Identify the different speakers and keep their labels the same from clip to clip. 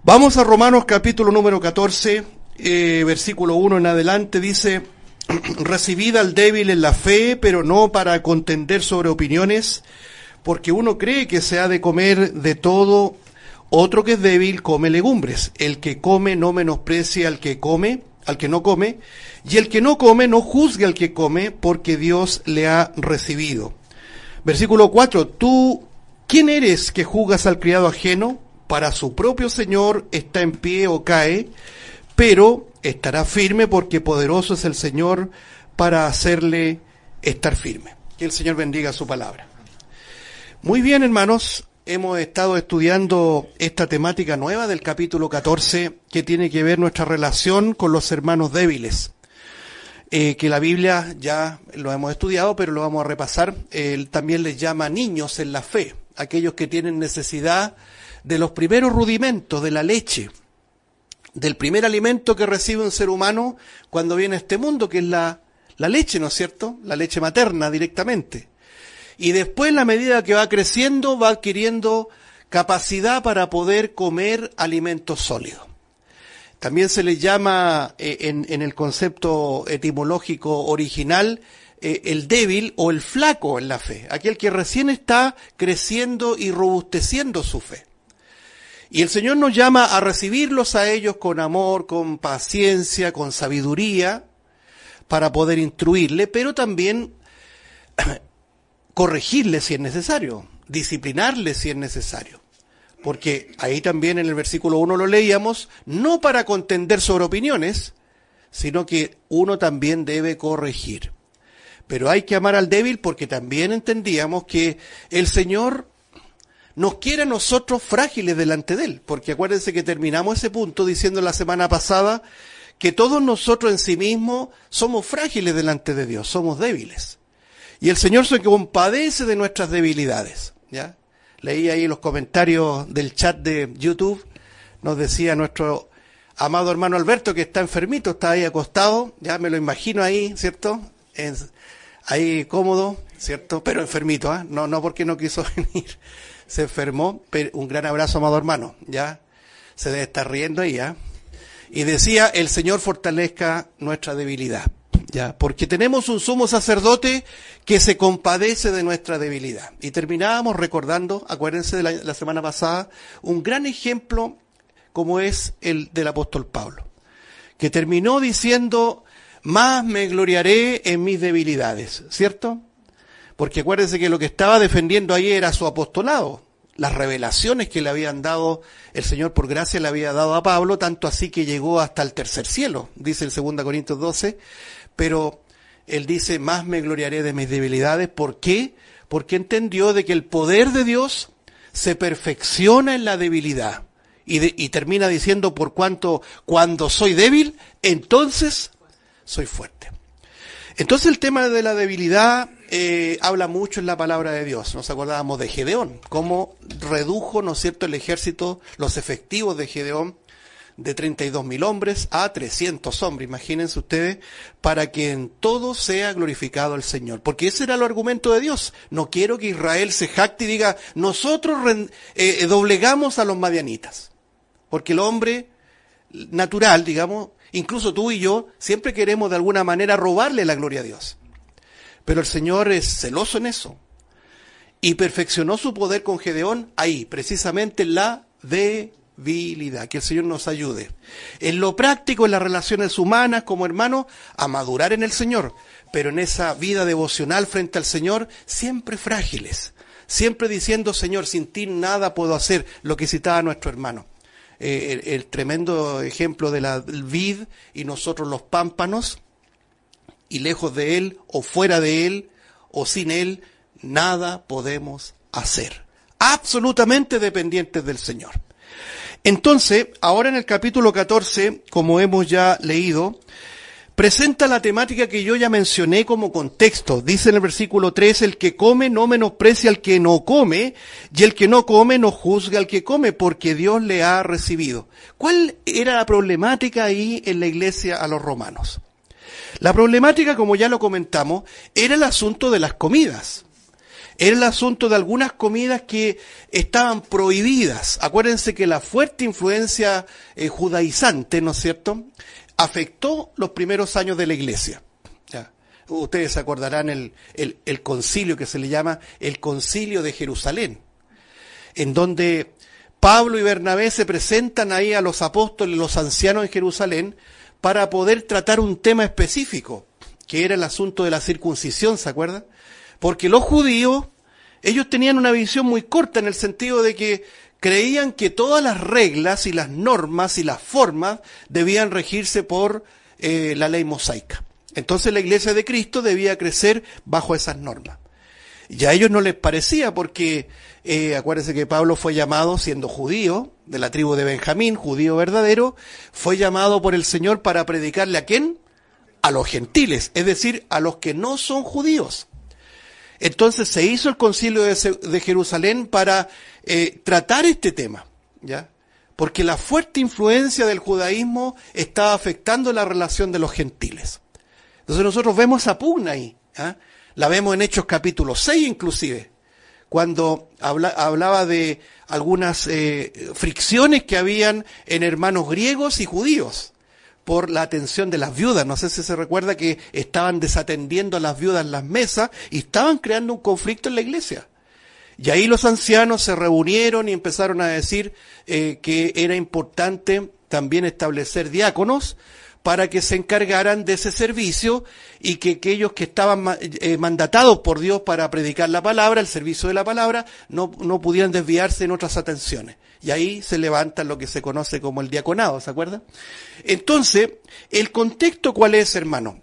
Speaker 1: Vamos a Romanos capítulo número 14, versículo 1 en adelante, dice: recibid al débil en la fe, pero no para contender sobre opiniones, porque uno cree que se ha de comer de todo, otro que es débil come legumbres. El que come no menosprecie al que no come, y el que no come no juzgue al que come, porque Dios le ha recibido. Versículo 4, ¿tú quién eres que juzgas al criado ajeno? Para su propio Señor está en pie o cae, pero estará firme, porque poderoso es el Señor para hacerle estar firme. Que el Señor bendiga su palabra. Muy bien, hermanos, hemos estado estudiando esta temática nueva del capítulo 14, que tiene que ver nuestra relación con los hermanos débiles. Que la Biblia ya lo hemos estudiado, pero lo vamos a repasar. Él también les llama niños en la fe, aquellos que tienen necesidad de los primeros rudimentos de la leche, del primer alimento que recibe un ser humano cuando viene a este mundo, que es la leche, ¿no es cierto? La leche materna directamente. Y después, en la medida que va creciendo, va adquiriendo capacidad para poder comer alimentos sólidos. También se le llama, en el concepto etimológico original, el débil o el flaco en la fe, aquel que recién está creciendo y robusteciendo su fe. Y el Señor nos llama a recibirlos a ellos con amor, con paciencia, con sabiduría, para poder instruirle, pero también corregirle si es necesario, disciplinarle si es necesario. Porque ahí también en el versículo 1 lo leíamos, no para contender sobre opiniones, sino que uno también debe corregir. Pero hay que amar al débil, porque también entendíamos que el Señor nos quiere a nosotros frágiles delante de Él, porque acuérdense que terminamos ese punto diciendo la semana pasada que todos nosotros en sí mismos somos frágiles delante de Dios, somos débiles. Y el Señor se compadece de nuestras debilidades, ¿ya? Leí ahí los comentarios del chat de YouTube, nos decía nuestro amado hermano Alberto que está enfermito, está ahí acostado, ya me lo imagino ahí, ¿cierto? Ahí cómodo, ¿cierto? Pero enfermito, ¿eh? No porque no quiso venir. Se enfermó, pero un gran abrazo, amado hermano, ya se debe estar riendo ahí, ¿ya? Y decía, el Señor fortalezca nuestra debilidad, ya, porque tenemos un sumo sacerdote que se compadece de nuestra debilidad. Y terminábamos recordando, acuérdense de la semana pasada, un gran ejemplo como es el del apóstol Pablo, que terminó diciendo, más me gloriaré en mis debilidades, ¿cierto? Porque acuérdense que lo que estaba defendiendo ahí era su apostolado, las revelaciones que le habían dado, el Señor por gracia le había dado a Pablo, tanto así que llegó hasta el tercer cielo, dice el 2 Corintios 12, pero él dice, más me gloriaré de mis debilidades. ¿Por qué? Porque entendió de que el poder de Dios se perfecciona en la debilidad, y termina diciendo, por cuanto cuando soy débil, entonces soy fuerte. Entonces el tema de la debilidad habla mucho en la palabra de Dios. Nos acordábamos de Gedeón, cómo redujo, ¿no es cierto?, el ejército, los efectivos de Gedeón, de 32.000 hombres a 300 hombres, imagínense ustedes, para que en todo sea glorificado el Señor. Porque ese era el argumento de Dios. No quiero que Israel se jacte y diga, nosotros doblegamos a los madianitas. Porque el hombre natural, digamos, incluso tú y yo, siempre queremos de alguna manera robarle la gloria a Dios. Pero el Señor es celoso en eso. Y perfeccionó su poder con Gedeón ahí, precisamente en la debilidad. Que el Señor nos ayude. En lo práctico, en las relaciones humanas, como hermanos, a madurar en el Señor. Pero en esa vida devocional frente al Señor, siempre frágiles. Siempre diciendo, Señor, sin ti nada puedo hacer, lo que citaba nuestro hermano. El tremendo ejemplo de la vid y nosotros los pámpanos, y lejos de él, o fuera de él, o sin él, nada podemos hacer. Absolutamente dependientes del Señor. Entonces, ahora en el capítulo 14, como hemos ya leído, presenta la temática que yo ya mencioné como contexto. Dice en el versículo 3, el que come no menosprecia al que no come, y el que no come no juzga al que come, porque Dios le ha recibido. ¿Cuál era la problemática ahí en la iglesia a los romanos? La problemática, como ya lo comentamos, era el asunto de las comidas. Era el asunto de algunas comidas que estaban prohibidas. Acuérdense que la fuerte influencia judaizante, ¿no es cierto?, afectó los primeros años de la iglesia. Ya. Ustedes se acordarán el concilio que se le llama el Concilio de Jerusalén, en donde Pablo y Bernabé se presentan ahí a los apóstoles, los ancianos en Jerusalén, para poder tratar un tema específico, que era el asunto de la circuncisión, ¿se acuerdan? Porque los judíos, ellos tenían una visión muy corta en el sentido de que creían que todas las reglas y las normas y las formas debían regirse por la ley mosaica. Entonces la iglesia de Cristo debía crecer bajo esas normas. Y a ellos no les parecía porque, acuérdense que Pablo fue llamado, siendo judío, de la tribu de Benjamín, judío verdadero, fue llamado por el Señor para predicarle ¿a quién? A los gentiles, es decir, a los que no son judíos. Entonces se hizo el concilio de Jerusalén para tratar este tema, ¿ya? Porque la fuerte influencia del judaísmo estaba afectando la relación de los gentiles. Entonces nosotros vemos esa pugna ahí, ¿ah? La vemos en Hechos capítulo 6 inclusive, cuando hablaba de algunas fricciones que habían en hermanos griegos y judíos por la atención de las viudas. No sé si se recuerda que estaban desatendiendo a las viudas en las mesas y estaban creando un conflicto en la iglesia. Y ahí los ancianos se reunieron y empezaron a decir que era importante también establecer diáconos para que se encargaran de ese servicio y que aquellos que estaban mandatados por Dios para predicar la palabra, el servicio de la palabra, no pudieran desviarse en otras atenciones. Y ahí se levanta lo que se conoce como el diaconado, ¿se acuerdan? Entonces, ¿el contexto cuál es, hermano?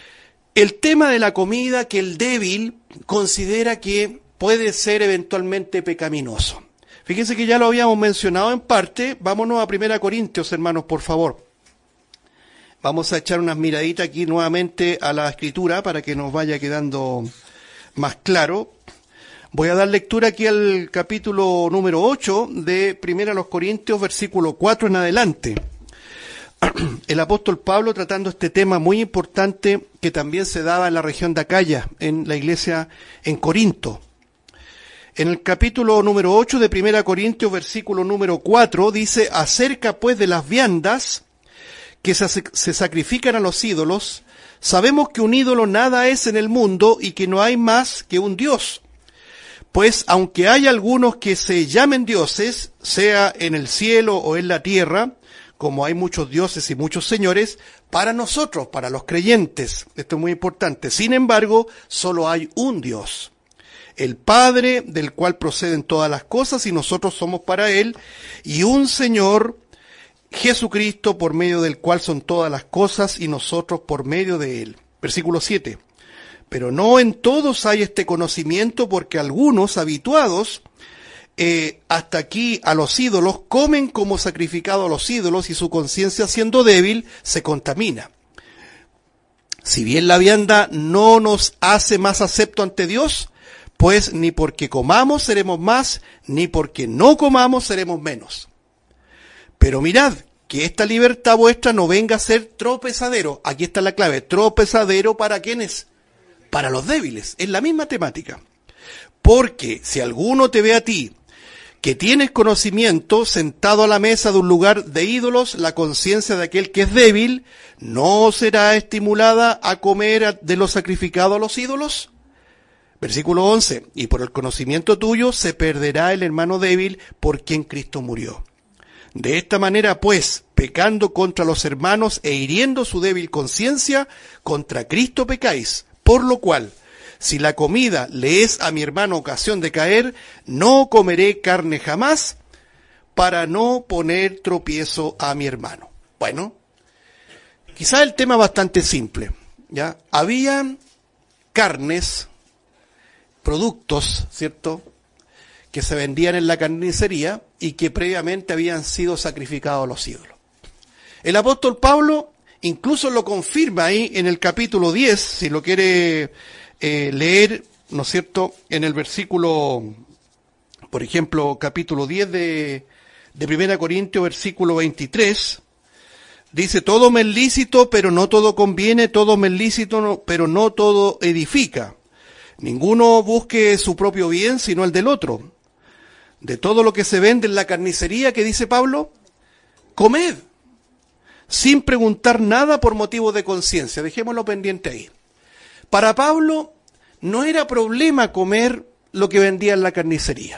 Speaker 1: El tema de la comida que el débil considera que puede ser eventualmente pecaminoso. Fíjense que ya lo habíamos mencionado en parte. Vámonos a 1 Corintios, hermanos, por favor. Vamos a echar unas miraditas aquí nuevamente a la escritura para que nos vaya quedando más claro. Voy a dar lectura aquí al capítulo número 8 de 1 Corintios, versículo 4 en adelante. El apóstol Pablo tratando este tema muy importante que también se daba en la región de Acaya, en la iglesia en Corinto. En el capítulo número 8 de 1 Corintios, versículo número 4, dice: acerca pues de las viandas que se sacrifican a los ídolos, sabemos que un ídolo nada es en el mundo y que no hay más que un Dios. Pues aunque hay algunos que se llamen dioses, sea en el cielo o en la tierra, como hay muchos dioses y muchos señores, para nosotros, para los creyentes, esto es muy importante, sin embargo, solo hay un Dios, el Padre, del cual proceden todas las cosas y nosotros somos para Él, y un Señor, Jesucristo, por medio del cual son todas las cosas y nosotros por medio de Él. Versículo 7. Pero no en todos hay este conocimiento, porque algunos habituados hasta aquí a los ídolos comen como sacrificado a los ídolos y su conciencia, siendo débil, se contamina. Si bien la vianda no nos hace más acepto ante Dios, pues ni porque comamos seremos más, ni porque no comamos seremos menos. Pero mirad, que esta libertad vuestra no venga a ser tropezadero. Aquí está la clave. Tropezadero ¿para quiénes? Para los débiles. Es la misma temática. Porque si alguno te ve a ti, que tienes conocimiento, sentado a la mesa de un lugar de ídolos, la conciencia de aquel que es débil, ¿no será estimulada a comer de lo sacrificado a los ídolos? Versículo 11. Y por el conocimiento tuyo se perderá el hermano débil por quien Cristo murió. De esta manera, pues, pecando contra los hermanos e hiriendo su débil conciencia, contra Cristo pecáis. Por lo cual, si la comida le es a mi hermano ocasión de caer, no comeré carne jamás, para no poner tropiezo a mi hermano. Bueno, quizá el tema bastante simple, ¿ya? Habían carnes, productos, ¿cierto?, que se vendían en la carnicería y que previamente habían sido sacrificados a los ídolos. El apóstol Pablo incluso lo confirma ahí en el capítulo 10, si lo quiere leer, ¿no es cierto?, en el versículo, por ejemplo, capítulo 10 de 1 Corintios, versículo 23, dice: todo me es lícito, pero no todo conviene, todo me es lícito, pero no todo edifica. Ninguno busque su propio bien, sino el del otro. De todo lo que se vende en la carnicería, que dice Pablo, comed, sin preguntar nada por motivo de conciencia. Dejémoslo pendiente ahí. Para Pablo no era problema comer lo que vendía en la carnicería.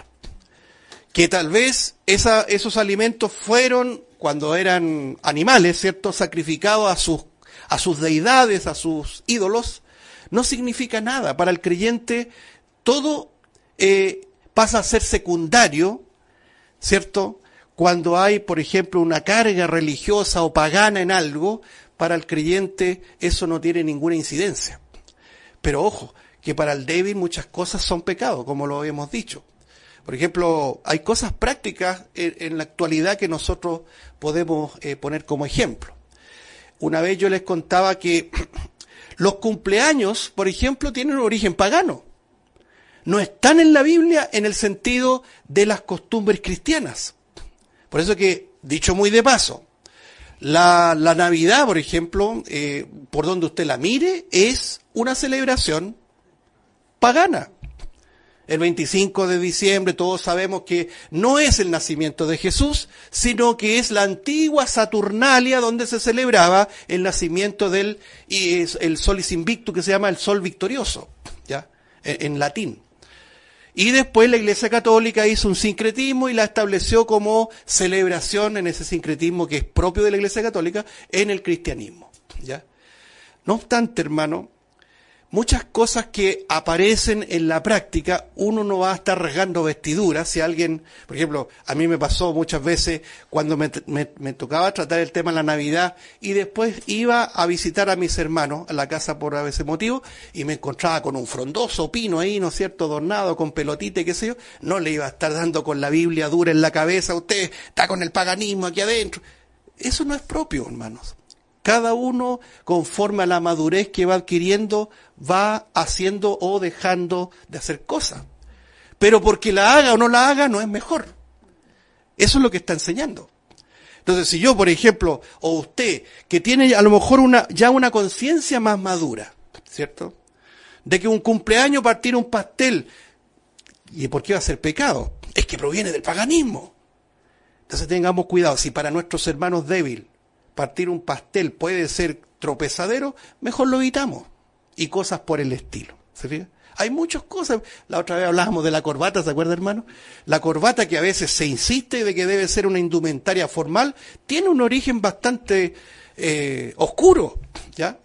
Speaker 1: Que tal vez esos alimentos fueron, cuando eran animales, ¿cierto?, sacrificados a sus deidades, a sus ídolos, no significa nada. Para el creyente todo pasa a ser secundario, ¿cierto? Cuando hay, por ejemplo, una carga religiosa o pagana en algo, para el creyente eso no tiene ninguna incidencia. Pero ojo, que para el débil muchas cosas son pecado, como lo hemos dicho. Por ejemplo, hay cosas prácticas en la actualidad que nosotros podemos poner como ejemplo. Una vez yo les contaba que los cumpleaños, por ejemplo, tienen un origen pagano. No están en la Biblia en el sentido de las costumbres cristianas. Por eso que, dicho muy de paso, la Navidad, por ejemplo, por donde usted la mire, es una celebración pagana. El 25 de diciembre todos sabemos que no es el nacimiento de Jesús, sino que es la antigua Saturnalia donde se celebraba el nacimiento del el Solis Invictus, que se llama el Sol Victorioso, ¿ya? En latín. Y después la Iglesia Católica hizo un sincretismo y la estableció como celebración en ese sincretismo que es propio de la Iglesia Católica en el cristianismo, ¿ya? No obstante, hermano, muchas cosas que aparecen en la práctica, uno no va a estar rasgando vestiduras. Si alguien, por ejemplo, a mí me pasó muchas veces cuando me tocaba tratar el tema de la Navidad y después iba a visitar a mis hermanos a la casa por ese motivo y me encontraba con un frondoso pino ahí, ¿no es cierto?, adornado con pelotita y qué sé yo. No le iba a estar dando con la Biblia dura en la cabeza, usted está con el paganismo aquí adentro. Eso no es propio, hermanos. Cada uno, conforme a la madurez que va adquiriendo, va haciendo o dejando de hacer cosas. Pero porque la haga o no la haga, no es mejor. Eso es lo que está enseñando. Entonces, si yo, por ejemplo, o usted, que tiene a lo mejor ya una conciencia más madura, ¿cierto?, de que un cumpleaños partir un pastel, ¿y por qué va a ser pecado? Es que proviene del paganismo. Entonces tengamos cuidado. Si para nuestros hermanos débiles partir un pastel puede ser tropezadero, mejor lo evitamos. Y cosas por el estilo. ¿Se fija? Hay muchas cosas. La otra vez hablábamos de la corbata, ¿se acuerda, hermano? La corbata, que a veces se insiste de que debe ser una indumentaria formal, tiene un origen bastante oscuro, ¿ya?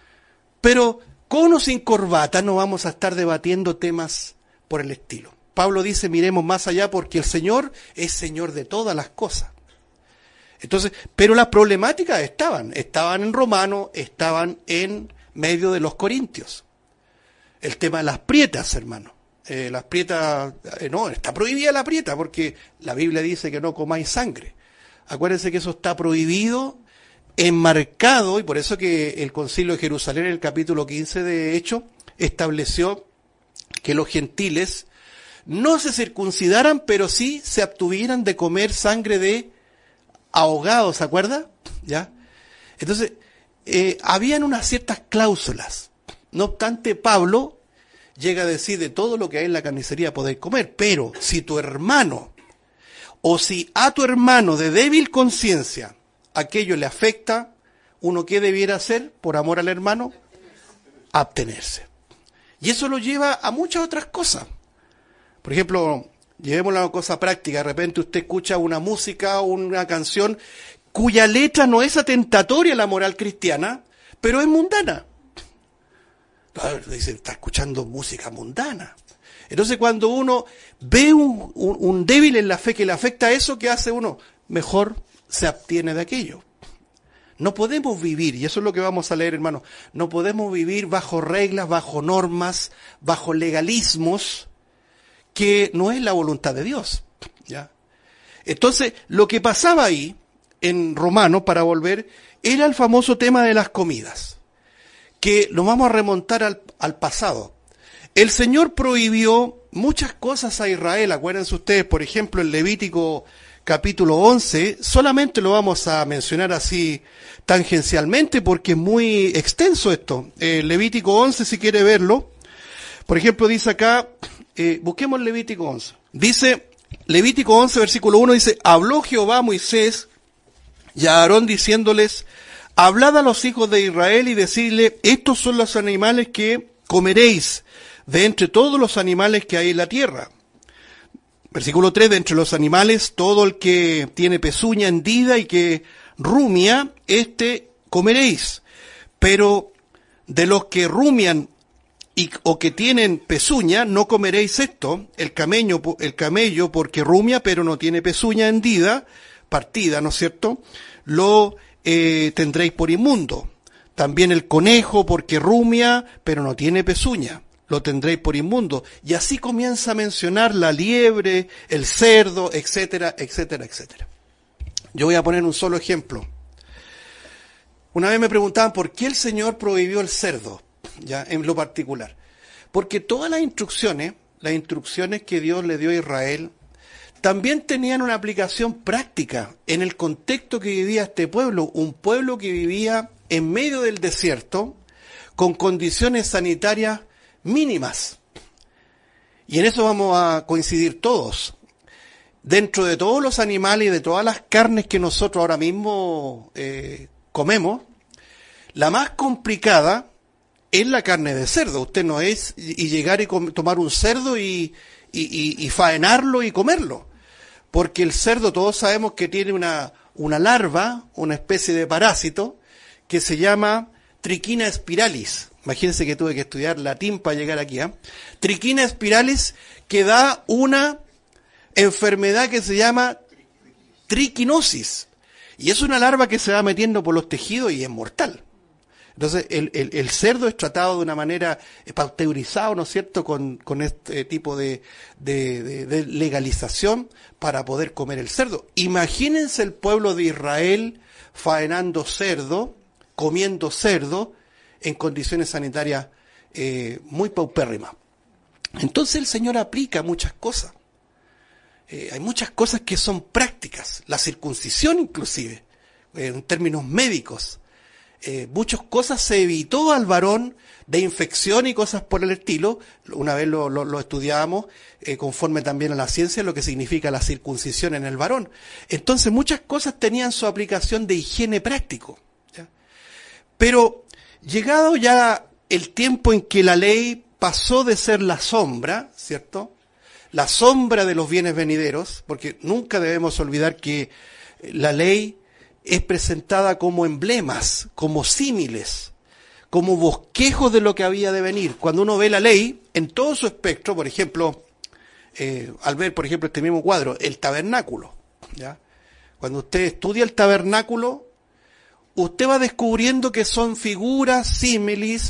Speaker 1: Pero con o sin corbata no vamos a estar debatiendo temas por el estilo. Pablo dice, miremos más allá porque el Señor es Señor de todas las cosas. Entonces, pero las problemáticas estaban en Romanos, estaban en medio de los Corintios. El tema de las prietas, hermano. Las prietas, no, está prohibida la prieta porque la Biblia dice que no comáis sangre. Acuérdense que eso está prohibido, enmarcado, y por eso que el Concilio de Jerusalén en el capítulo 15 de Hechos estableció que los gentiles no se circuncidaran, pero sí se abstuvieran de comer sangre de ahogados, ¿se acuerda? ¿Ya? Entonces, habían unas ciertas cláusulas. No obstante, Pablo llega a decir, de todo lo que hay en la carnicería podéis comer, pero si tu hermano, o si a tu hermano de débil conciencia aquello le afecta, ¿uno qué debiera hacer por amor al hermano? Abstenerse. Y eso lo lleva a muchas otras cosas. Por ejemplo, llevémoslo a una cosa práctica. De repente usted escucha una música o una canción cuya letra no es atentatoria a la moral cristiana, pero es mundana. Dice, está escuchando música mundana. Entonces, cuando uno ve un débil en la fe que le afecta a eso, ¿qué hace uno? Mejor se abstiene de aquello. No podemos vivir, y eso es lo que vamos a leer, hermano, no podemos vivir bajo reglas, bajo normas, bajo legalismos, que no es la voluntad de Dios, ¿ya? Entonces, lo que pasaba ahí, en Romanos, para volver, era el famoso tema de las comidas, que lo vamos a remontar al pasado. El Señor prohibió muchas cosas a Israel, acuérdense ustedes, por ejemplo, en Levítico capítulo 11, solamente lo vamos a mencionar así tangencialmente porque es muy extenso esto. Levítico 11, si quiere verlo, Por ejemplo, dice acá, busquemos Levítico 11. Dice, Levítico 11, versículo 1, dice, habló Jehová a Moisés y a Aarón diciéndoles, hablad a los hijos de Israel y decidle, estos son los animales que comeréis de entre todos los animales que hay en la tierra. Versículo 3, de entre los animales, todo el que tiene pezuña hendida y que rumia, comeréis. Pero de los que rumian o que tienen pezuña, no comeréis esto, el camello porque rumia, pero no tiene pezuña hendida, partida, ¿no es cierto? Lo tendréis por inmundo. También el conejo porque rumia, pero no tiene pezuña, lo tendréis por inmundo. Y así comienza a mencionar la liebre, el cerdo, etcétera, etcétera, etcétera. Yo voy a poner un solo ejemplo. Una vez me preguntaban por qué el Señor prohibió el cerdo, ya en lo particular. Porque todas las instrucciones que Dios le dio a Israel, también tenían una aplicación práctica en el contexto que vivía este pueblo, un pueblo que vivía en medio del desierto, con condiciones sanitarias mínimas. Y en eso vamos a coincidir todos. Dentro de todos los animales y de todas las carnes que nosotros ahora mismo comemos, la más complicada es la carne de cerdo. Usted no es y llegar y tomar un cerdo y faenarlo y comerlo. Porque el cerdo todos sabemos que tiene una larva, una especie de parásito, que se llama Trichina spiralis. Imagínense que tuve que estudiar latín para llegar aquí. Trichina spiralis, que da una enfermedad que se llama triquinosis. Y es una larva que se va metiendo por los tejidos y es mortal. Entonces, el cerdo es tratado de una manera pasteurizado, ¿no es cierto?, con este tipo de legalización para poder comer el cerdo. Imagínense el pueblo de Israel faenando cerdo, comiendo cerdo, en condiciones sanitarias muy paupérrimas. Entonces el Señor aplica muchas cosas. Hay muchas cosas que son prácticas, la circuncisión inclusive, en términos médicos. Muchas cosas se evitó al varón de infección y cosas por el estilo. Una vez lo estudiábamos conforme también a la ciencia lo que significa la circuncisión en el varón. Entonces muchas cosas tenían su aplicación de higiene práctico, ¿ya? Pero llegado ya el tiempo en que la ley pasó de ser la sombra, ¿cierto?, la sombra de los bienes venideros, porque nunca debemos olvidar que la ley es presentada como emblemas, como símiles, como bosquejos de lo que había de venir. Cuando uno ve la ley en todo su espectro, por ejemplo, al ver, por ejemplo, este mismo cuadro, el tabernáculo, ¿ya? Cuando usted estudia el tabernáculo, usted va descubriendo que son figuras, símiles,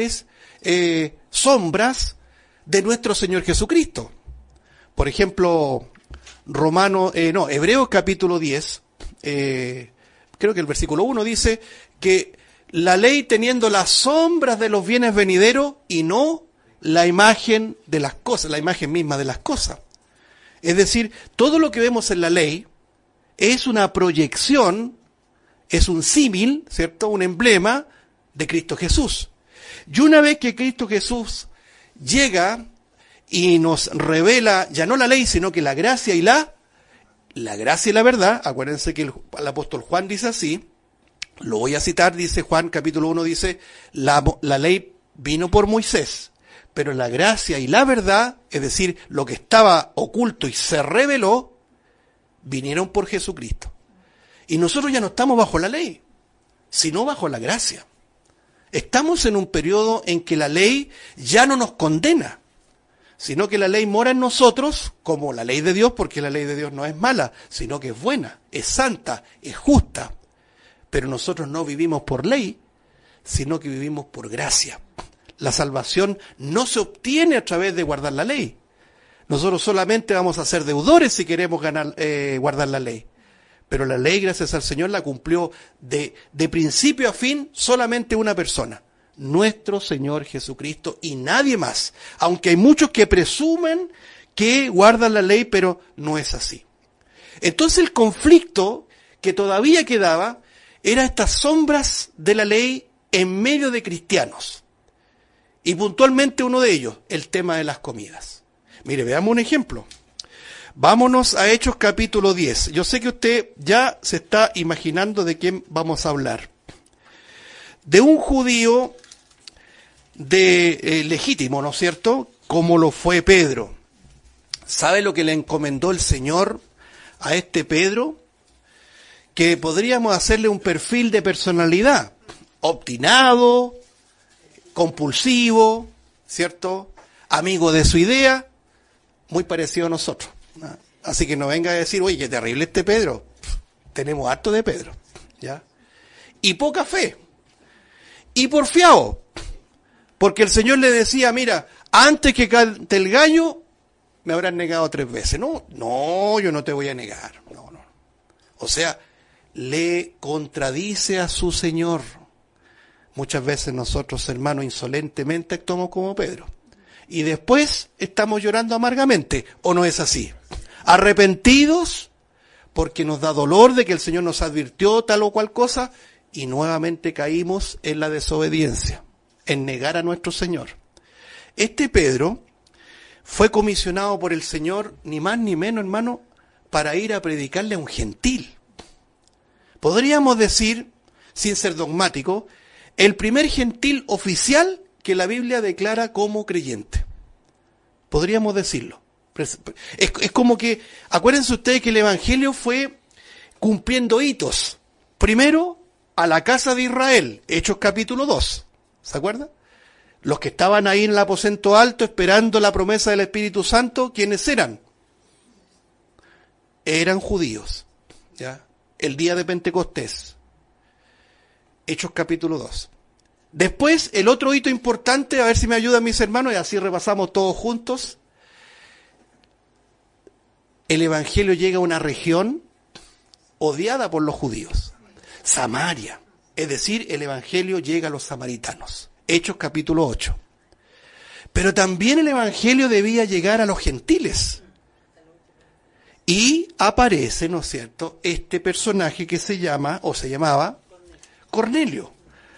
Speaker 1: sombras de nuestro Señor Jesucristo. Por ejemplo, Hebreos capítulo 10, creo que el versículo 1 dice que la ley teniendo las sombras de los bienes venideros y no la imagen de las cosas, la imagen misma de las cosas. Es decir, todo lo que vemos en la ley es una proyección, es un símil, ¿cierto?, un emblema de Cristo Jesús. Y una vez que Cristo Jesús llega y nos revela ya no la ley, sino que la gracia y la gracia y la verdad, acuérdense que el apóstol Juan dice así, lo voy a citar, dice Juan capítulo 1, dice, la ley vino por Moisés, pero la gracia y la verdad, es decir, lo que estaba oculto y se reveló, vinieron por Jesucristo. Y nosotros ya no estamos bajo la ley, sino bajo la gracia. Estamos en un periodo en que la ley ya no nos condena, sino que la ley mora en nosotros como la ley de Dios, porque la ley de Dios no es mala, sino que es buena, es santa, es justa. Pero nosotros no vivimos por ley, sino que vivimos por gracia. La salvación no se obtiene a través de guardar la ley. Nosotros solamente vamos a ser deudores si queremos guardar la ley. Pero la ley, gracias al Señor, la cumplió de principio a fin solamente una persona. Nuestro Señor Jesucristo y nadie más. Aunque hay muchos que presumen que guardan la ley, pero no es así. Entonces el conflicto que todavía quedaba era estas sombras de la ley en medio de cristianos. Y puntualmente uno de ellos, el tema de las comidas. Mire, veamos un ejemplo. Vámonos a Hechos capítulo 10. Yo sé que usted ya se está imaginando de quién vamos a hablar. De un judío legítimo, ¿no es cierto? Como lo fue Pedro. ¿Sabe lo que le encomendó el Señor a este Pedro? Que podríamos hacerle un perfil de personalidad. Obstinado, compulsivo, ¿cierto? Amigo de su idea, muy parecido a nosotros. Así que no venga a decir, oye, qué terrible este Pedro. Tenemos harto de Pedro, ¿ya? Y poca fe. Y porfiado. Porque el Señor le decía, mira, antes que cante el gallo, me habrán negado 3 veces. No, yo no te voy a negar. No. O sea, le contradice a su Señor. Muchas veces nosotros, hermanos, insolentemente actuamos como Pedro. Y después estamos llorando amargamente. ¿O no es así? Arrepentidos porque nos da dolor de que el Señor nos advirtió tal o cual cosa y nuevamente caímos en la desobediencia, en negar a nuestro Señor. Este Pedro fue comisionado por el Señor, ni más ni menos, hermano, para ir a predicarle a un gentil. Podríamos decir, sin ser dogmático, el primer gentil oficial que la Biblia declara como creyente. Podríamos decirlo. Es como que, acuérdense ustedes que el Evangelio fue cumpliendo hitos. Primero, a la casa de Israel, Hechos capítulo 2. ¿Se acuerdan? Los que estaban ahí en el aposento alto esperando la promesa del Espíritu Santo, ¿quiénes eran? Eran judíos. ¿Ya? El día de Pentecostés. Hechos capítulo 2. Después, el otro hito importante, a ver si me ayudan mis hermanos, y así repasamos todos juntos. El Evangelio llega a una región odiada por los judíos, Samaria. Es decir, el Evangelio llega a los samaritanos. Hechos capítulo 8. Pero también el Evangelio debía llegar a los gentiles. Y aparece, ¿no es cierto?, este personaje que se llama, o se llamaba, Cornelio.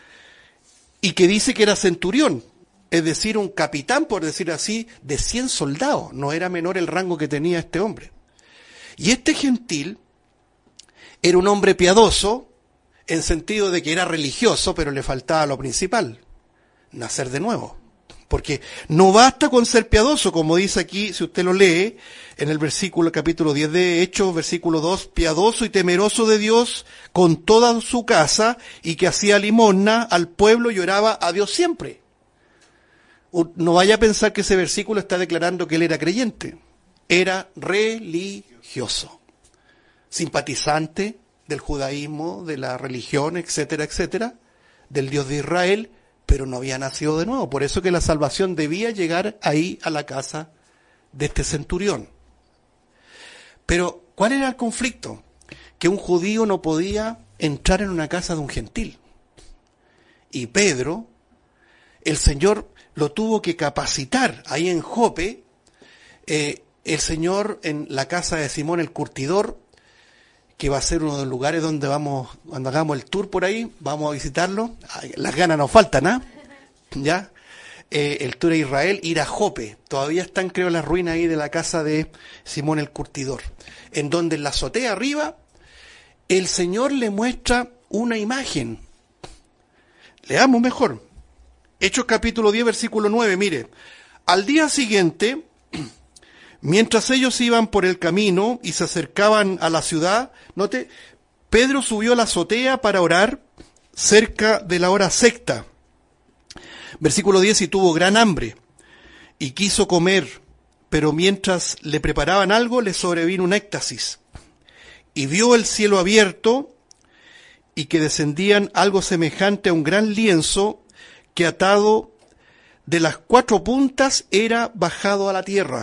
Speaker 1: Y que dice que era centurión, es decir, un capitán, por decir así, de 100 soldados. No era menor el rango que tenía este hombre. Y este gentil era un hombre piadoso, en sentido de que era religioso, pero le faltaba lo principal, nacer de nuevo. Porque no basta con ser piadoso, como dice aquí, si usted lo lee, en el versículo, capítulo 10 de Hechos, versículo 2, piadoso y temeroso de Dios con toda su casa, y que hacía limosna al pueblo y oraba a Dios siempre. No vaya a pensar que ese versículo está declarando que él era creyente. Era religioso, simpatizante del judaísmo, de la religión, etcétera, etcétera, del Dios de Israel, pero no había nacido de nuevo. Por eso que la salvación debía llegar ahí a la casa de este centurión. Pero, ¿cuál era el conflicto? Que un judío no podía entrar en una casa de un gentil. Y Pedro, el Señor lo tuvo que capacitar ahí en Jope. El Señor, en la casa de Simón el Curtidor, que va a ser uno de los lugares donde vamos, cuando hagamos el tour por ahí, vamos a visitarlo. Las ganas nos faltan, ¿ah? ¿Ya? El tour a Israel, ir a Jope. Todavía están, creo, las ruinas ahí de la casa de Simón el Curtidor, en donde en la azotea arriba, el Señor le muestra una imagen. Leamos mejor. Hechos capítulo 10, versículo 9, mire. Al día siguiente, mientras ellos iban por el camino y se acercaban a la ciudad, note, Pedro subió a la azotea para orar cerca de la hora sexta. Versículo 10, y tuvo gran hambre y quiso comer, pero mientras le preparaban algo, le sobrevino un éxtasis. Y vio el cielo abierto y que descendían algo semejante a un gran lienzo que atado de las 4 puntas era bajado a la tierra,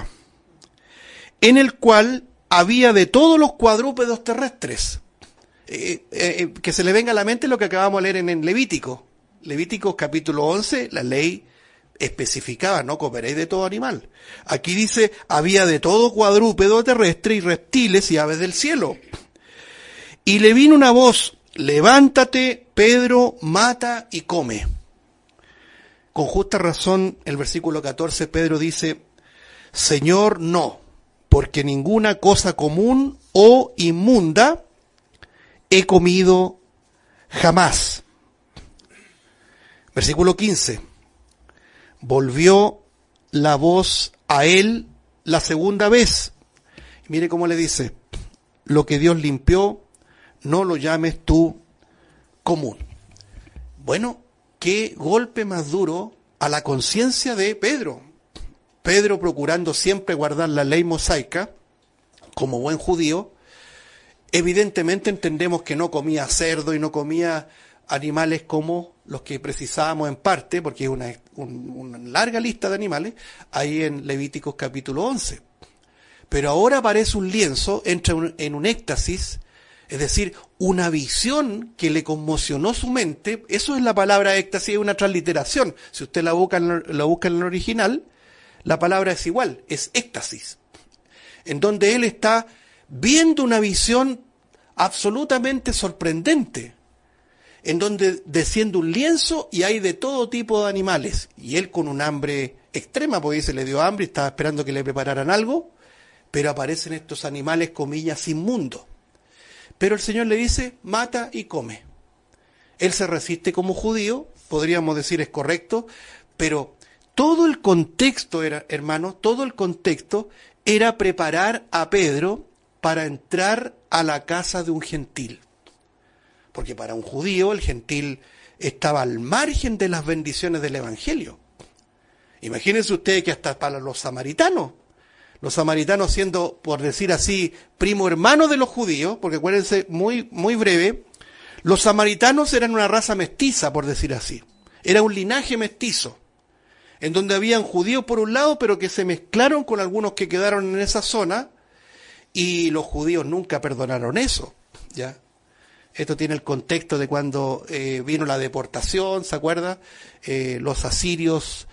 Speaker 1: en el cual había de todos los cuadrúpedos terrestres. Que se le venga a la mente lo que acabamos de leer en Levítico. Levítico capítulo 11, la ley especificaba, no comeréis de todo animal. Aquí dice, había de todo cuadrúpedo terrestre y reptiles y aves del cielo. Y le vino una voz, levántate, Pedro, mata y come. con justa razón, el versículo 14, Pedro dice, Señor, no, porque ninguna cosa común o inmunda he comido jamás. Versículo 15, volvió la voz a él la segunda vez. Mire cómo le dice, lo que Dios limpió, no lo llames tú común. Bueno, qué golpe más duro a la conciencia de Pedro. Pedro, procurando siempre guardar la ley mosaica, como buen judío, evidentemente entendemos que no comía cerdo y no comía animales como los que precisábamos en parte, porque es una larga lista de animales, ahí en Levíticos capítulo 11. Pero ahora aparece un lienzo, entra en un éxtasis, es decir, una visión que le conmocionó su mente. Eso es la palabra éxtasis, es una transliteración. Si usted la busca en el original, la palabra es igual, es éxtasis. En donde él está viendo una visión absolutamente sorprendente, en donde desciende un lienzo y hay de todo tipo de animales. Y él con un hambre extrema, porque se le dio hambre y estaba esperando que le prepararan algo, pero aparecen estos animales, comillas, inmundos. Pero el Señor le dice, mata y come. Él se resiste como judío, podríamos decir es correcto, pero todo el contexto era, hermanos, todo el contexto era preparar a Pedro para entrar a la casa de un gentil. Porque para un judío el gentil estaba al margen de las bendiciones del Evangelio. Imagínense ustedes que hasta para los samaritanos siendo, por decir así, primo hermano de los judíos, porque acuérdense, muy, muy breve, los samaritanos eran una raza mestiza, por decir así. Era un linaje mestizo, en donde habían judíos por un lado, pero que se mezclaron con algunos que quedaron en esa zona, y los judíos nunca perdonaron eso, ¿ya? Esto tiene el contexto de cuando vino la deportación, ¿se acuerda? Los asirios,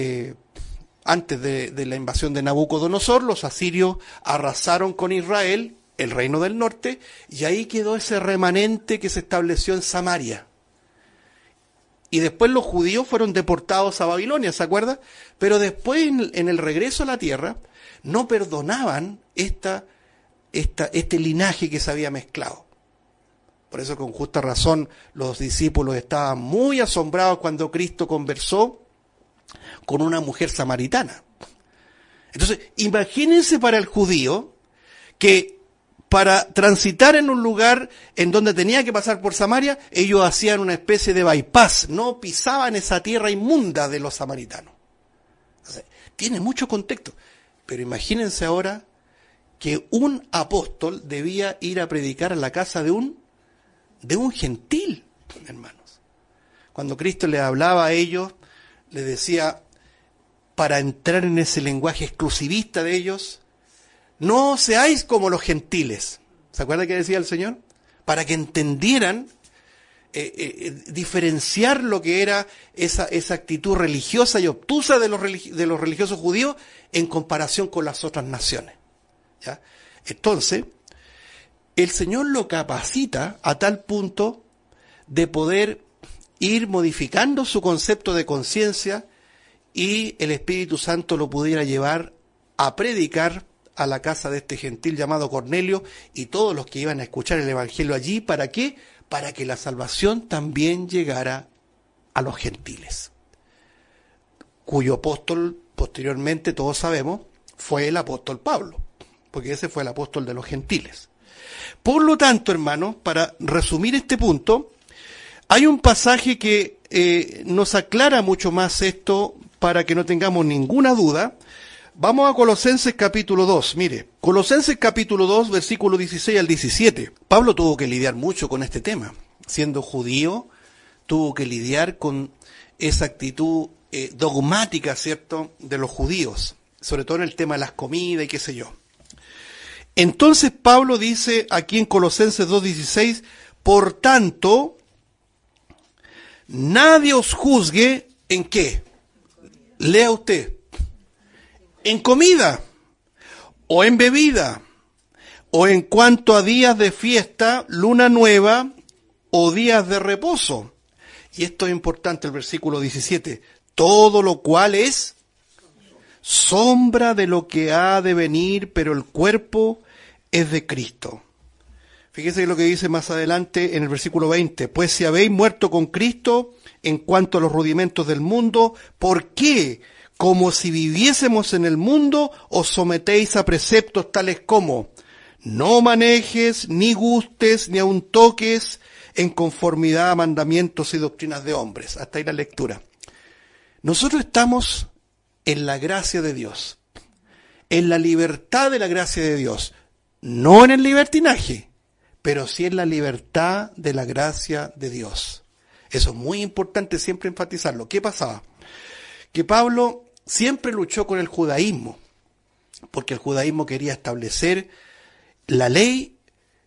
Speaker 1: antes de la invasión de Nabucodonosor, los asirios arrasaron con Israel, el reino del norte, y ahí quedó ese remanente que se estableció en Samaria. Y después los judíos fueron deportados a Babilonia, ¿se acuerda? Pero después, en el regreso a la tierra, no perdonaban este linaje que se había mezclado. Por eso, con justa razón, los discípulos estaban muy asombrados cuando Cristo conversó con una mujer samaritana. Entonces, imagínense para el judío que para transitar en un lugar en donde tenía que pasar por Samaria, ellos hacían una especie de bypass, no pisaban esa tierra inmunda de los samaritanos. Entonces, tiene mucho contexto. Pero imagínense ahora que un apóstol debía ir a predicar a la casa de un gentil, hermanos. Cuando Cristo les hablaba a ellos, les decía, para entrar en ese lenguaje exclusivista de ellos, no seáis como los gentiles. ¿Se acuerda que decía el Señor? Para que entendieran, diferenciar lo que era esa actitud religiosa y obtusa de los religiosos judíos en comparación con las otras naciones, ¿ya? Entonces, el Señor lo capacita a tal punto de poder ir modificando su concepto de conciencia y el Espíritu Santo lo pudiera llevar a predicar a la casa de este gentil llamado Cornelio y todos los que iban a escuchar el Evangelio allí. ¿Para qué? Para que la salvación también llegara a los gentiles, cuyo apóstol posteriormente, todos sabemos, fue el apóstol Pablo, porque ese fue el apóstol de los gentiles. Por lo tanto, hermanos, para resumir este punto, hay un pasaje que nos aclara mucho más esto para que no tengamos ninguna duda. Vamos a Colosenses capítulo 2. Mire, Colosenses capítulo 2, versículo 16 al 17. Pablo tuvo que lidiar mucho con este tema. Siendo judío, tuvo que lidiar con esa actitud dogmática, ¿cierto?, de los judíos, sobre todo en el tema de las comidas y qué sé yo. Entonces Pablo dice aquí en Colosenses 2:16, por tanto, nadie os juzgue en qué. Lea usted. En comida, o en bebida, o en cuanto a días de fiesta, luna nueva, o días de reposo. Y esto es importante, el versículo 17. todo lo cual es sombra de lo que ha de venir, pero el cuerpo es de Cristo. Fíjese lo que dice más adelante en el versículo 20. Pues si habéis muerto con Cristo en cuanto a los rudimentos del mundo, ¿por qué, como si viviésemos en el mundo, os sometéis a preceptos tales como no manejes, ni gustes, ni aun toques en conformidad a mandamientos y doctrinas de hombres? Hasta ahí la lectura. Nosotros estamos en la gracia de Dios, en la libertad de la gracia de Dios, no en el libertinaje, pero sí en la libertad de la gracia de Dios. Eso es muy importante siempre enfatizarlo. ¿Qué pasaba? Que Pablo siempre luchó con el judaísmo, porque el judaísmo quería establecer la ley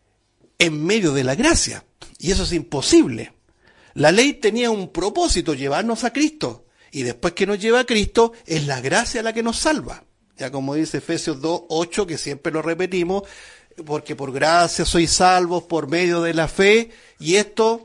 Speaker 1: en medio de la gracia, y eso es imposible. La ley tenía un propósito, llevarnos a Cristo, y después que nos lleva a Cristo, es la gracia la que nos salva. Ya como dice Efesios 2:8, que siempre lo repetimos, porque por gracia sois salvos por medio de la fe, y esto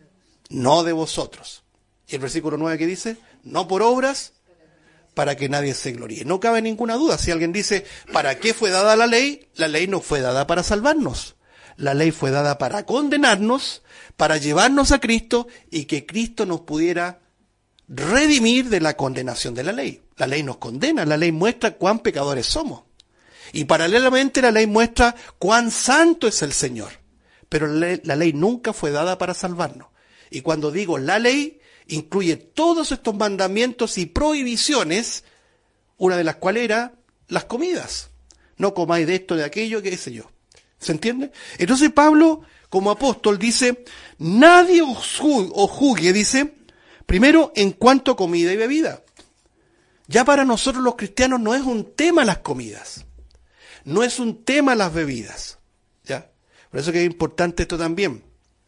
Speaker 1: no de vosotros. Y el versículo 9 que dice, no por obras, para que nadie se gloríe. No cabe ninguna duda. Si alguien dice, ¿para qué fue dada la ley? La ley no fue dada para salvarnos. La ley fue dada para condenarnos, para llevarnos a Cristo y que Cristo nos pudiera redimir de la condenación de la ley. La ley nos condena, la ley muestra cuán pecadores somos. Y paralelamente la ley muestra cuán santo es el Señor. Pero la ley nunca fue dada para salvarnos. Y cuando digo la ley, incluye todos estos mandamientos y prohibiciones, una de las cuales era las comidas. No comáis de esto, de aquello, qué sé yo. ¿Se entiende? Entonces Pablo, como apóstol, dice, nadie os juzgue, dice, primero en cuanto a comida y bebida. Ya para nosotros los cristianos no es un tema las comidas. No es un tema las bebidas. ¿Ya? Por eso que es importante esto también.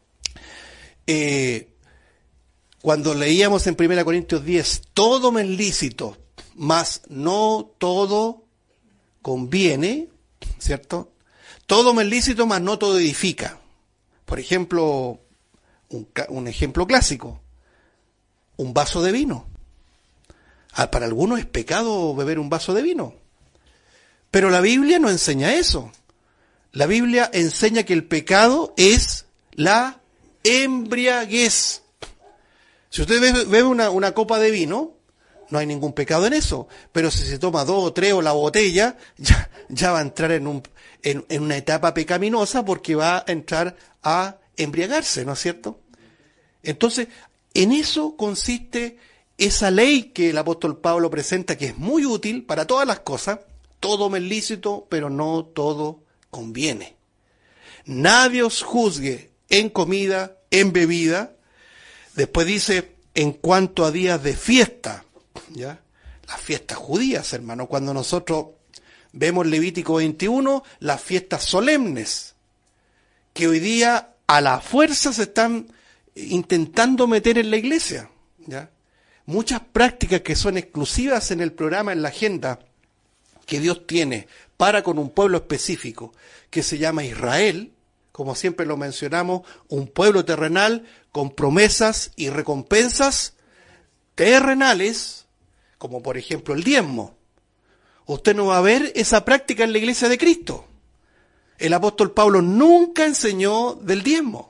Speaker 1: Cuando leíamos en 1 Corintios 10, todo me es lícito, mas no todo conviene, ¿cierto? Todo me es lícito, mas no todo edifica. Por ejemplo, un ejemplo clásico, un vaso de vino. Para algunos es pecado beber un vaso de vino. Pero la Biblia no enseña eso. La Biblia enseña que el pecado es la embriaguez. Si usted bebe una copa de vino, no hay ningún pecado en eso. Pero si se toma 2 o 3 o la botella, ya va a entrar en una etapa pecaminosa porque va a entrar a embriagarse, ¿no es cierto? Entonces, en eso consiste esa ley que el apóstol Pablo presenta, que es muy útil para todas las cosas. Todo me es lícito, pero no todo conviene. Nadie os juzgue en comida, en bebida. Después dice, en cuanto a días de fiesta, ¿ya? Las fiestas judías, hermano, cuando nosotros vemos Levítico 21, las fiestas solemnes, que hoy día a la fuerza se están intentando meter en la iglesia, ¿ya? Muchas prácticas que son exclusivas en el programa, en la agenda que Dios tiene para con un pueblo específico, que se llama Israel, como siempre lo mencionamos, un pueblo terrenal con promesas y recompensas terrenales, como por ejemplo el diezmo. Usted no va a ver esa práctica en la iglesia de Cristo. El apóstol Pablo nunca enseñó del diezmo.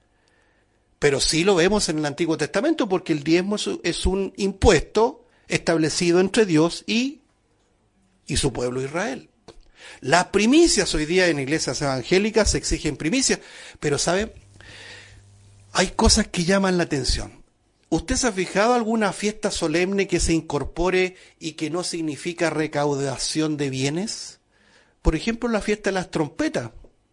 Speaker 1: Pero sí lo vemos en el Antiguo Testamento, porque el diezmo es un impuesto establecido entre Dios y su pueblo Israel. Las primicias hoy día en iglesias evangélicas se exigen primicias, pero ¿sabe? Hay cosas que llaman la atención. ¿Usted se ha fijado alguna fiesta solemne que se incorpore y que no significa recaudación de bienes? Por ejemplo, la fiesta de las trompetas.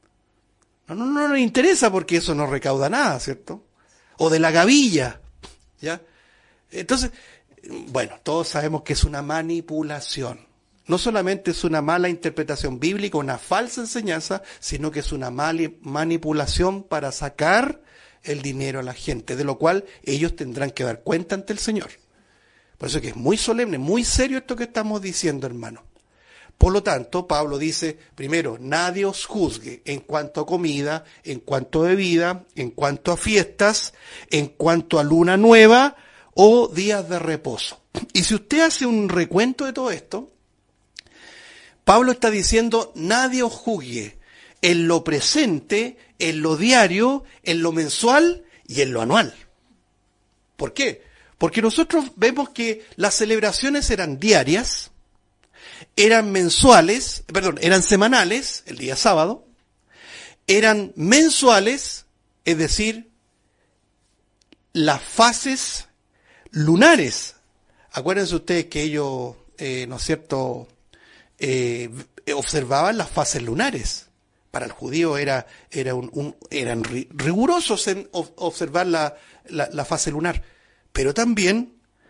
Speaker 1: No le interesa porque eso no recauda nada, ¿cierto? O de la gavilla, ¿ya? Entonces, bueno, todos sabemos que es una manipulación. No solamente es una mala interpretación bíblica, una falsa enseñanza, sino que es una manipulación para sacar el dinero a la gente, de lo cual ellos tendrán que dar cuenta ante el Señor. Por eso que es muy solemne, muy serio esto que estamos diciendo, hermano. Por lo tanto, Pablo dice, primero, nadie os juzgue en cuanto a comida, en cuanto a bebida, en cuanto a fiestas, en cuanto a luna nueva o días de reposo. Y si usted hace un recuento de todo esto, Pablo está diciendo, nadie os juzgue en lo presente, en lo diario, en lo mensual y en lo anual. ¿Por qué? Porque nosotros vemos que las celebraciones eran diarias, eran eran semanales, el día sábado, eran mensuales, es decir, las fases lunares. Acuérdense ustedes que ellos, ¿no es cierto?, observaban las fases lunares. Para el judío eran rigurosos en observar la fase lunar, pero también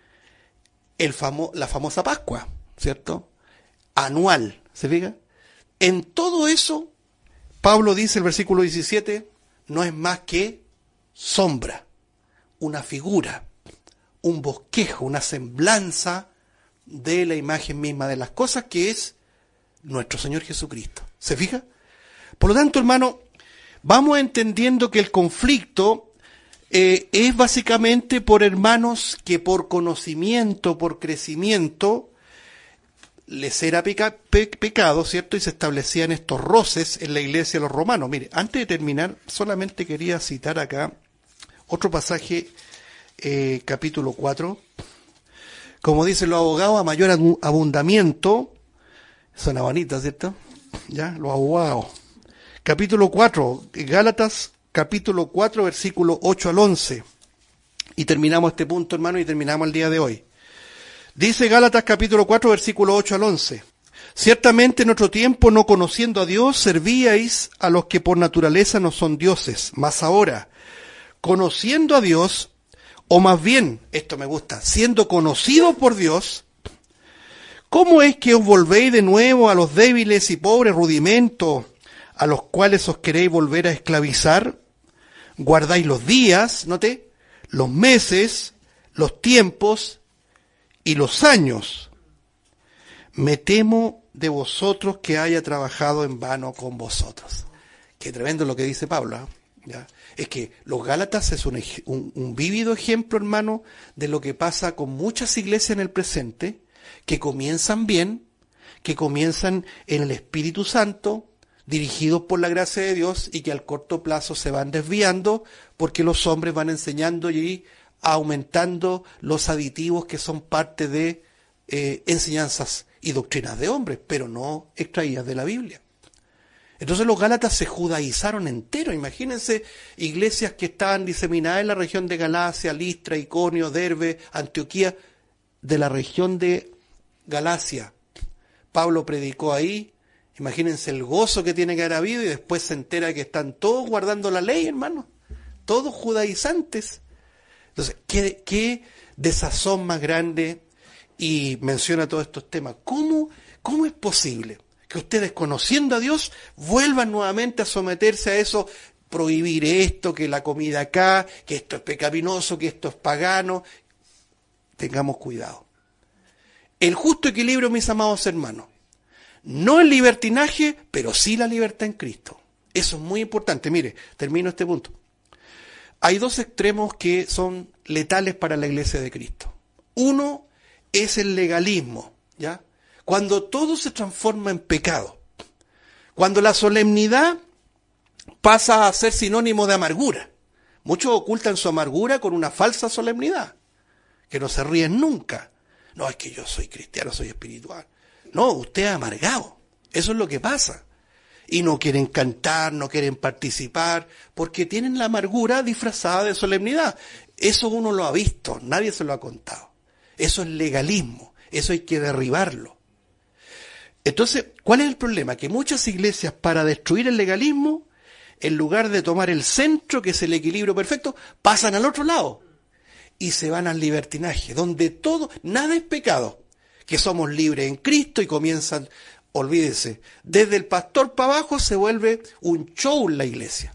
Speaker 1: la famosa Pascua, ¿cierto?, anual, ¿se fija? En todo eso, Pablo dice, el versículo 17, no es más que sombra, una figura, un bosquejo, una semblanza de la imagen misma de las cosas que es nuestro Señor Jesucristo. ¿Se fija? Por lo tanto, hermano, vamos entendiendo que el conflicto es básicamente por hermanos que por conocimiento, por crecimiento, les era pecado, ¿cierto? Y se establecían estos roces en la iglesia de los romanos. Mire, antes de terminar, solamente quería citar acá otro pasaje, capítulo 4. Como dicen los abogados, a mayor abundamiento, suena bonita, ¿cierto? Ya, los abogados. Capítulo 4, Gálatas, capítulo 4, versículo 8 al 11. Y terminamos este punto, hermano, y terminamos el día de hoy. Dice Gálatas capítulo 4, versículo 8 al 11. Ciertamente en otro tiempo, no conociendo a Dios, servíais a los que por naturaleza no son dioses. Mas ahora, conociendo a Dios, o más bien, esto me gusta, siendo conocidos por Dios, ¿cómo es que os volvéis de nuevo a los débiles y pobres rudimentos a los cuales os queréis volver a esclavizar? Guardáis los días, note, los meses, los tiempos y los años. Me temo de vosotros que haya trabajado en vano con vosotros. Qué tremendo lo que dice Pablo, ¿eh? ¿Ya? Es que los Gálatas es un vívido ejemplo, hermano, de lo que pasa con muchas iglesias en el presente, que comienzan bien, que comienzan en el Espíritu Santo, dirigidos por la gracia de Dios, y que al corto plazo se van desviando porque los hombres van enseñando y aumentando los aditivos que son parte de enseñanzas y doctrinas de hombres, pero no extraídas de la Biblia. Entonces los Gálatas se judaizaron entero. Imagínense iglesias que estaban diseminadas en la región de Galacia, Listra, Iconio, Derbe, Antioquía, de la región de Galacia. Pablo predicó ahí. Imagínense el gozo que tiene que haber habido, y después se entera que están todos guardando la ley, hermano. Todos judaizantes. Entonces, ¿qué desazón más grande? Y menciona todos estos temas. ¿Cómo es posible que ustedes, conociendo a Dios, vuelvan nuevamente a someterse a eso? Prohibir esto, que la comida acá, que esto es pecaminoso, que esto es pagano. Tengamos cuidado. El justo equilibrio, mis amados hermanos. No el libertinaje, pero sí la libertad en Cristo. Eso es muy importante. Mire, termino este punto. Hay dos extremos que son letales para la iglesia de Cristo. Uno es el legalismo, ¿ya? Cuando todo se transforma en pecado. Cuando la solemnidad pasa a ser sinónimo de amargura. Muchos ocultan su amargura con una falsa solemnidad, que no se ríen nunca. No, es que yo soy cristiano, soy espiritual. No, usted es amargado. Eso es lo que pasa. Y no quieren cantar, no quieren participar, porque tienen la amargura disfrazada de solemnidad. Eso uno lo ha visto, nadie se lo ha contado. Eso es legalismo, eso hay que derribarlo. Entonces, ¿cuál es el problema? Que muchas iglesias, para destruir el legalismo, en lugar de tomar el centro, que es el equilibrio perfecto, pasan al otro lado y se van al libertinaje, donde nada es pecado, que somos libres en Cristo, y comienzan, olvídese, desde el pastor para abajo se vuelve un show en la iglesia.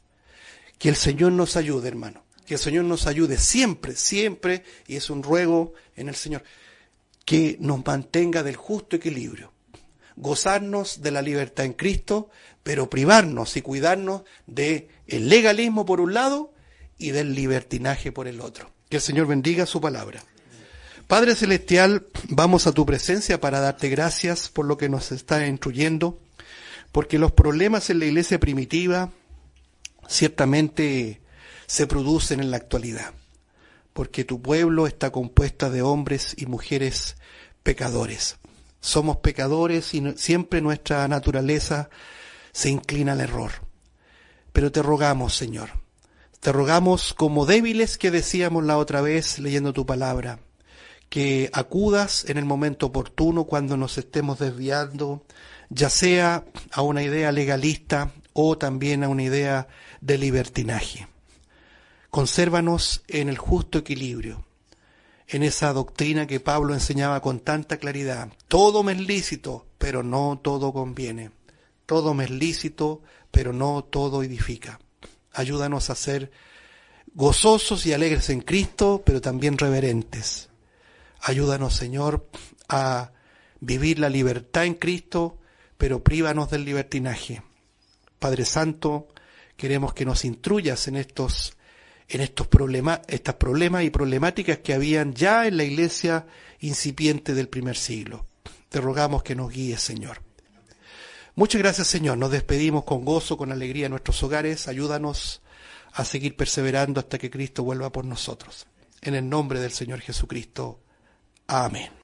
Speaker 1: Que el Señor nos ayude, hermano. Que el Señor nos ayude siempre, siempre, y es un ruego en el Señor, que nos mantenga del justo equilibrio. Gozarnos de la libertad en Cristo, pero privarnos y cuidarnos del legalismo por un lado y del libertinaje por el otro. Que el Señor bendiga su palabra. Padre Celestial, vamos a tu presencia para darte gracias por lo que nos está instruyendo, porque los problemas en la iglesia primitiva ciertamente se producen en la actualidad, porque tu pueblo está compuesta de hombres y mujeres pecadores. Somos pecadores y siempre nuestra naturaleza se inclina al error. Pero te rogamos, Señor, te rogamos como débiles que decíamos la otra vez leyendo tu palabra, que acudas en el momento oportuno cuando nos estemos desviando, ya sea a una idea legalista o también a una idea de libertinaje. Consérvanos en el justo equilibrio, en esa doctrina que Pablo enseñaba con tanta claridad. Todo me es lícito, pero no todo conviene. Todo me es lícito, pero no todo edifica. Ayúdanos a ser gozosos y alegres en Cristo, pero también reverentes. Ayúdanos, Señor, a vivir la libertad en Cristo, pero prívanos del libertinaje. Padre Santo, queremos que nos instruyas en estos problemas y problemáticas que habían ya en la iglesia incipiente del primer siglo. Te rogamos que nos guíes, Señor. Muchas gracias, Señor. Nos despedimos con gozo, con alegría en nuestros hogares. Ayúdanos a seguir perseverando hasta que Cristo vuelva por nosotros. En el nombre del Señor Jesucristo. Amén.